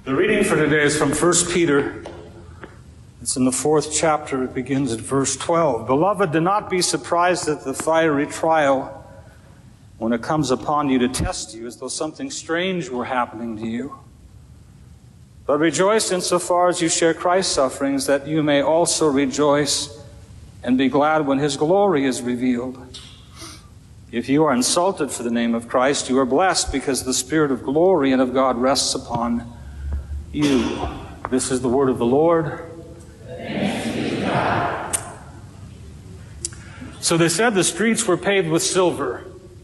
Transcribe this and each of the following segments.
The reading for today is from 1 Peter. It's in the 4th chapter. It begins at verse 12. Beloved, do not be surprised at the fiery trial when it comes upon you to test you as though something strange were happening to you. But rejoice insofar as you share Christ's sufferings, that you may also rejoice and be glad when his glory is revealed. If you are insulted for the name of Christ, you are blessed, because the Spirit of glory and of God rests upon you. This is the word of the Lord. Thanks be to God. So they said the streets were paved with silver.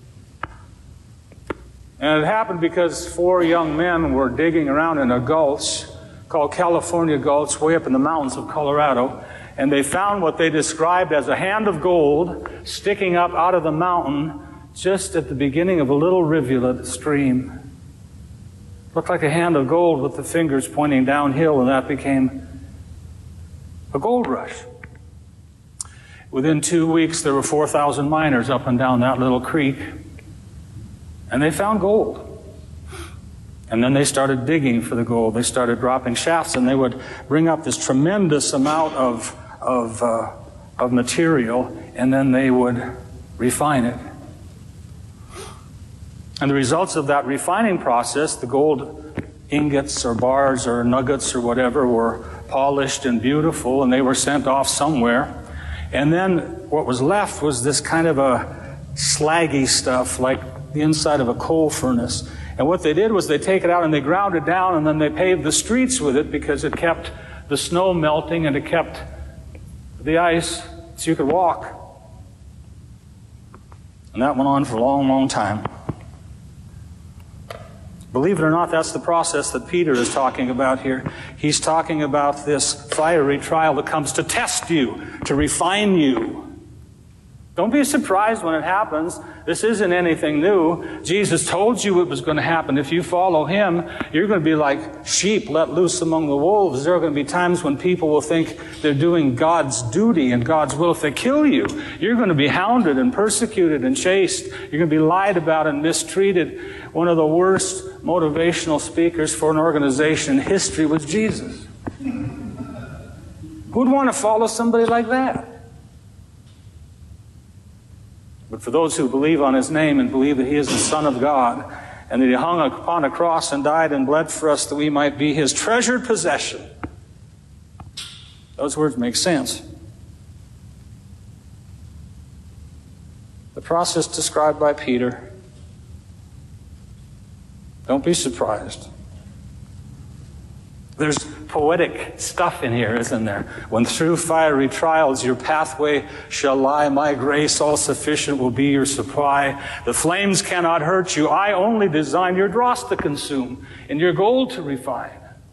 And it happened because 4 young men were digging around in a gulch called California Gulch, way up in the mountains of Colorado. And they found what they described as a hand of gold sticking up out of the mountain just at the beginning of a little rivulet stream. Looked like a hand of gold with the fingers pointing downhill, and that became a gold rush. Within 2 weeks, there were 4,000 miners up and down that little creek, and they found gold. And then they started digging for the gold. They started dropping shafts, and they would bring up this tremendous amount of material, and then they would refine it. And the results of that refining process, the gold ingots or bars or nuggets or whatever, were polished and beautiful, and they were sent off somewhere. And then what was left was this kind of a slaggy stuff, like the inside of a coal furnace. And what they did was they take it out and they ground it down, and then they paved the streets with it, because it kept the snow melting and it kept the ice so you could walk. And that went on for a long, long time. Believe it or not, that's the process that Peter is talking about here. He's talking about this fiery trial that comes to test you, to refine you. Don't be surprised when it happens. This isn't anything new. Jesus told you it was going to happen. If you follow him, you're going to be like sheep let loose among the wolves. There are going to be times when people will think they're doing God's duty and God's will. If they kill you, you're going to be hounded and persecuted and chased. You're going to be lied about and mistreated. One of the worst motivational speakers for an organization in history was Jesus. Who'd want to follow somebody like that? But for those who believe on his name and believe that he is the Son of God, and that he hung upon a cross and died and bled for us that we might be his treasured possession, those words make sense. The process described by Peter, don't be surprised. There's poetic stuff in here, isn't there? When through fiery trials your pathway shall lie, my grace all sufficient will be your supply. The flames cannot hurt you. I only design your dross to consume and your gold to refine.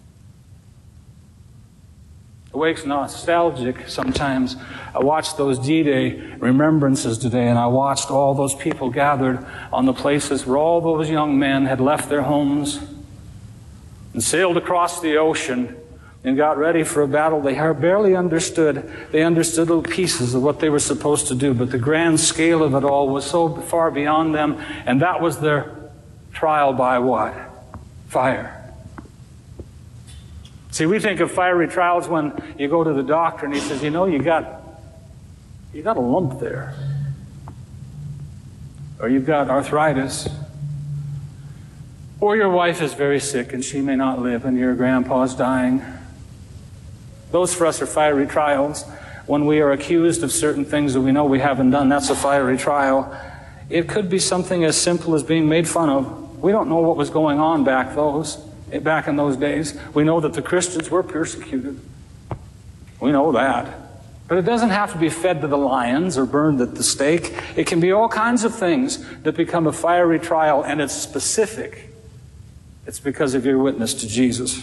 It wakes nostalgic sometimes. I watched those D-Day remembrances today, and I watched all those people gathered on the places where all those young men had left their homes and sailed across the ocean and got ready for a battle they barely understood. They understood little pieces of what they were supposed to do, but the grand scale of it all was so far beyond them, and that was their trial by what? Fire. See, we think of fiery trials when you go to the doctor and he says, you know, you got a lump there. Or you've got arthritis. Or your wife is very sick and she may not live, and your grandpa's dying. Those for us are fiery trials. When we are accused of certain things that we know we haven't done, that's a fiery trial. It could be something as simple as being made fun of. We don't know what was going on back in those days. We know that the Christians were persecuted. We know that. But it doesn't have to be fed to the lions or burned at the stake. It can be all kinds of things that become a fiery trial, and it's specific. It's because of your witness to Jesus.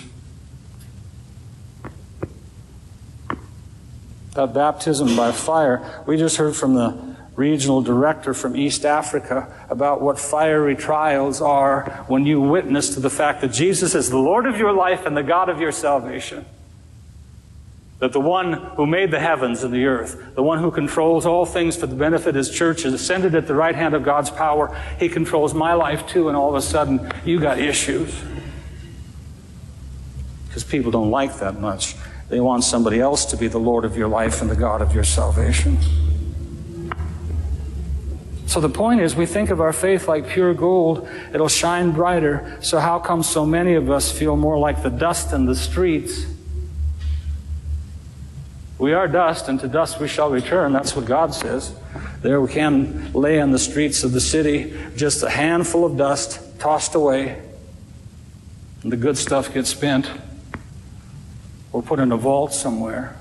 That baptism by fire, we just heard from the regional director from East Africa about what fiery trials are when you witness to the fact that Jesus is the Lord of your life and the God of your salvation. That the one who made the heavens and the earth, the one who controls all things for the benefit of his church, is ascended at the right hand of God's power. He controls my life too, and all of a sudden you got issues. because people don't like that much. They want somebody else to be the Lord of your life and the God of your salvation. So the point is, we think of our faith like pure gold. It'll shine brighter. So how come so many of us feel more like the dust in the streets? We are dust, and to dust we shall return. That's what God says. There we can lay on the streets of the city, just a handful of dust tossed away, and the good stuff gets spent or put in a vault somewhere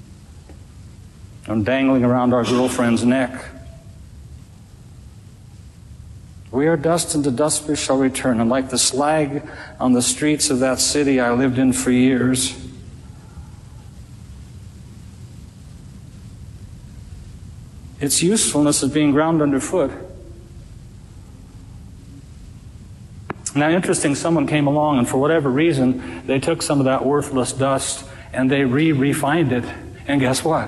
and dangling around our girlfriend's neck. We are dust, and to dust we shall return. And like the slag on the streets of that city I lived in for years, its usefulness is being ground underfoot. Now, interesting, someone came along, and for whatever reason, they took some of that worthless dust and they refined it. And guess what?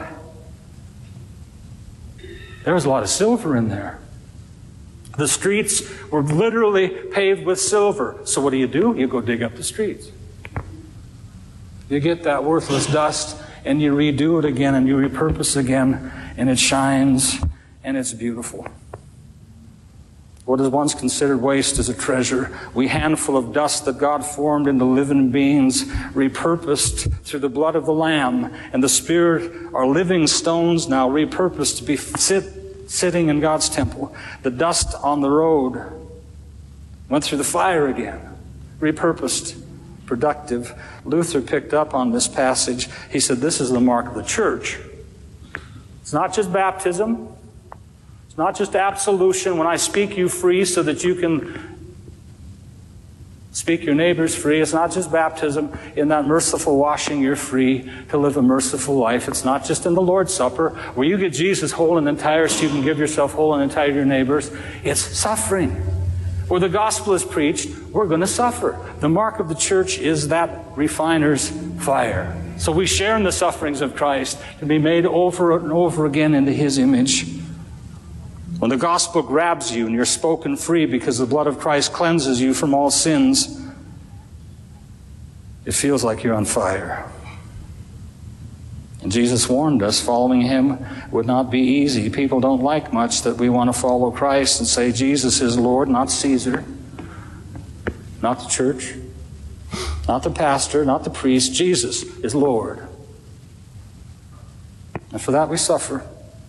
There was a lot of silver in there. The streets were literally paved with silver. So what do? You go dig up the streets. You get that worthless dust and you redo it again and you repurpose again, and it shines and it's beautiful. What is once considered waste is a treasure. We handful of dust that God formed into living beings, repurposed through the blood of the Lamb and the Spirit, are living stones now, repurposed to be sitting in God's temple. The dust on the road went through the fire again, repurposed, productive. Luther picked up on this passage. He said, this is the mark of the church. It's not just baptism. It's not just absolution, when I speak you free so that you can speak your neighbors free. It's not just baptism. In that merciful washing, you're free to live a merciful life. It's not just in the Lord's Supper, where you get Jesus whole and entire so you can give yourself whole and entire to your neighbors. It's suffering. Where the gospel is preached, we're going to suffer. The mark of the church is that refiner's fire. So we share in the sufferings of Christ to be made over and over again into His image. When the gospel grabs you and you're spoken free because the blood of Christ cleanses you from all sins, it feels like you're on fire. And Jesus warned us following Him would not be easy. People don't like much that we want to follow Christ and say Jesus is Lord, not Caesar, not the church, not the pastor, not the priest. Jesus is Lord. And for that we suffer.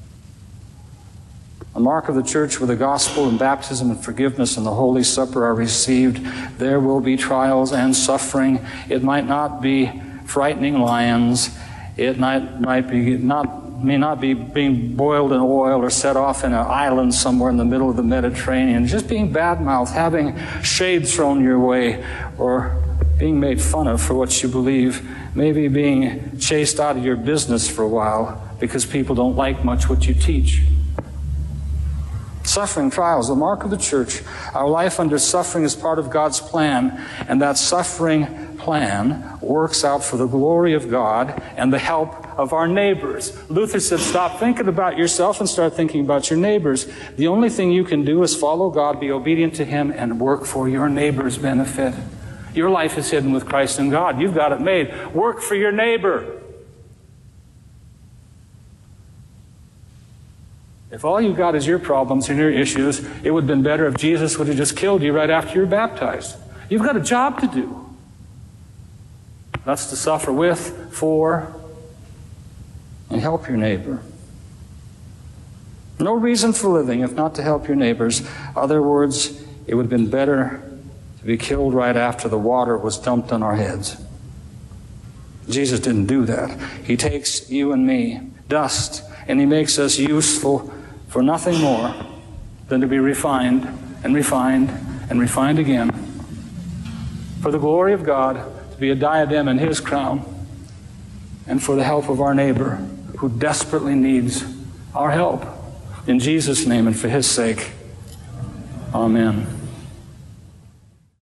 The mark of the church where the gospel and baptism and forgiveness and the Holy Supper are received, there will be trials and suffering. It might not be frightening lions. It may not be being boiled in oil or set off in an island somewhere in the middle of the Mediterranean. Just being bad-mouthed, having shade thrown your way, or being made fun of for what you believe. Maybe being chased out of your business for a while because people don't like much what you teach. Suffering, trials, the mark of the church. Our life under suffering is part of God's plan, and that suffering plan works out for the glory of God and the help of our neighbors. Luther said, stop thinking about yourself and start thinking about your neighbors. The only thing you can do is follow God, be obedient to Him, and work for your neighbor's benefit. Your life is hidden with Christ in God. You've got it made. Work for your neighbor. If all you got is your problems and your issues, it would have been better if Jesus would have just killed you right after you're baptized. You've got a job to do. That's to suffer with, for, and help your neighbor. No reason for living if not to help your neighbors. In other words, it would have been better to be killed right after the water was dumped on our heads. Jesus didn't do that. He takes you and me, dust, and He makes us useful for nothing more than to be refined and refined and refined again for the glory of God, to be a diadem in His crown, and for the help of our neighbor who desperately needs our help. In Jesus' name and for His sake, amen.